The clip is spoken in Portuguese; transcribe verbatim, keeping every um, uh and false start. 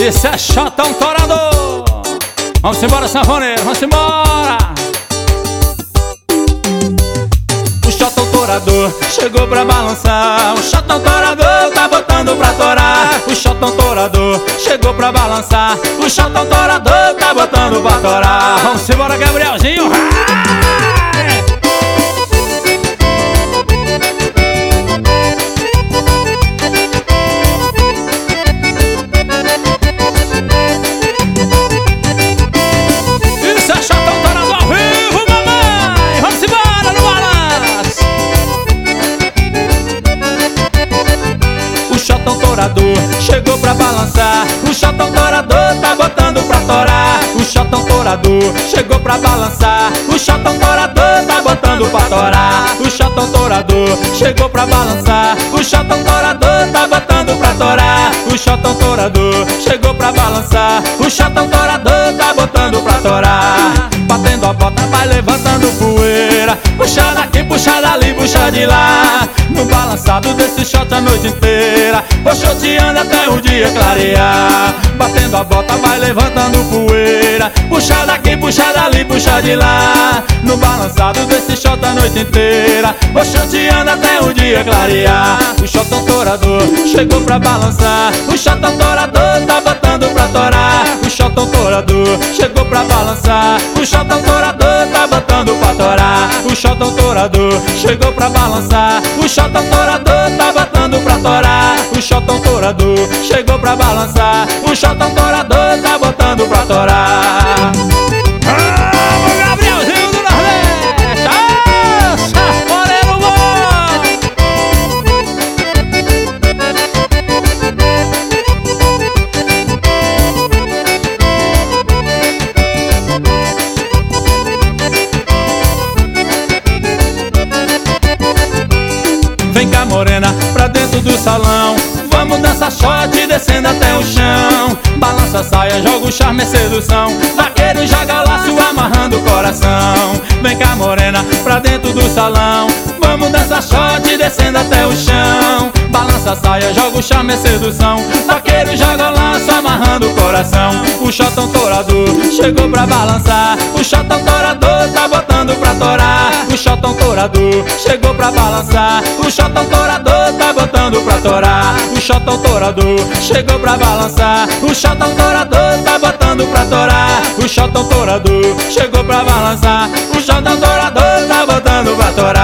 Esse é Xotão Torador. Vamos embora, sanfoneiro, vamos embora. O Xotão Torador chegou pra balançar. O Xotão Torador tá botando pra torar. O Xotão Torador chegou pra balançar. O Xotão Torador tá botando pra torar. Vamos embora, Gabrielzinho. Isso é Xotão Torador ao vivo, mamãe. Vamos embora no balanço. O Xotão Torador chegou pra balançar. O Xotão Torador tá botando pra torar. O Xotão Torador chegou pra balançar. O Xotão Torador tá botando pra torar. O Xotão Torador chegou pra balançar. O Xotão Torador tá botando pra torar. O Xotão Torador chegou pra balançar. O Xotão Torador tá botando pra torar. Batendo a bota, vai levantando poeira. Puxa daqui, puxa dali, puxa de lá. No balançado desse shot a noite inteira. Vou choteando até o dia clarear. Batendo a bota, vai levantando poeira. Puxa daqui, puxa dali, puxa de lá. No balançado desse shot a noite inteira. Vou choteando até o dia clarear. O Xotão Torador chegou pra balançar. O Xotão Torador tá botando pra torar. O Xotão Torador chegou pra balançar. O Xotão Torador tá botando pra torar. O Xotão Torador chegou pra balançar. O Xotão Torador tá botando pra torar. O Xotão Torador chegou pra balançar. O Xotão Torador tá botando pra torar. Vamos, Gabrielzinho do Nordeste! Ah, sanfoneiro bom! Vem cá, morena, pra dentro do salão. Vamos dançar shot descendo até o chão. Balança a saia, joga o charme e sedução. Vaqueiro joga laço amarrando o coração. Vem cá, morena, pra dentro do salão. Vamos dançar shot descendo até o chão. Balança a saia, joga o charme e sedução. Vaqueiro joga laço amarrando o coração. O Xotão Torador chegou pra balançar. O Xotão Torador tá botando pra torar. O Xotão Torador chegou pra balançar. O Xotão Torador tá botando pra torar. O Xotão Torador chegou pra balançar. O Xotão Torador tá botando pra torar. O Xotão Torador chegou pra balançar. O Xotão Torador tá botando pra torar.